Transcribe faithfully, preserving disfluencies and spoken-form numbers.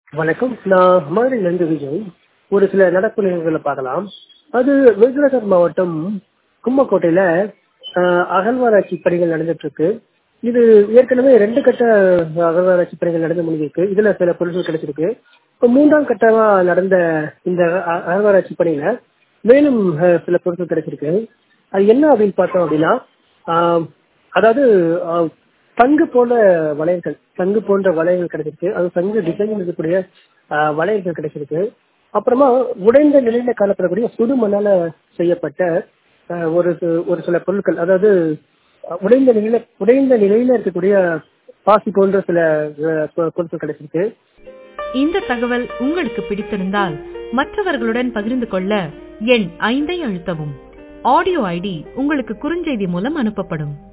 வணக்கம். நான் மதுரையிலிருந்து விஜய். ஒரு சில நடப்பு நிகழ்வுகளை பார்க்கலாம். அது விருதுநகர் மாவட்டம் கும்பக்கோட்டையில ஆஹ், அகழ்வாராய்ச்சி பணிகள் நடந்துட்டு இருக்கு. இது ஏற்கனவே ரெண்டு கட்ட அகழ்வாராய்ச்சி பணிகள் நடந்து முடிஞ்சிருக்கு. இதுல சில பொருட்கள் கிடைச்சிருக்கு. இப்போ மூன்றாம் கட்டமா நடந்த இந்த அ- அகழ்வாராய்ச்சி பணியில மேலும் அஹ், சில பொருட்கள் கிடைச்சிருக்கு. அது என்ன அப்படின்னு பார்த்தோம் அப்படின்னா ஆஹ், அதாவது ஆஹ், சங்கு போன்ற வளையல்கள் சங்கு போன்ற வளையல்கள் கிடைச்சிருக்கு. அது சங்கு டிசைன் இருக்கக்கூடிய ஆஹ், வளையல்கள் கிடைச்சிருக்கு. அப்புறமா உடைந்த நிலையில காணப்படக்கூடிய சுடு மணால செய்யப்பட்ட ஆஹ், ஒரு சி- ஒரு சில பொருட்கள், அதாவது அஹ், உடைந்த நிலையில உடைந்த நிலையில இருக்கக்கூடிய பாசி போன்ற சில அஹ், பொ- பொருட்கள் கிடைச்சிருக்கு. இந்த தகவல் உங்களுக்கு பிடித்திருந்தால் மற்றவர்களுடன் பகிர்ந்து கொள்ள எண் ஐந்தை அழுத்தவும். ஆடியோ ஐடி உங்களுக்கு குறுஞ்செய்தி மூலம் அனுப்பப்படும்.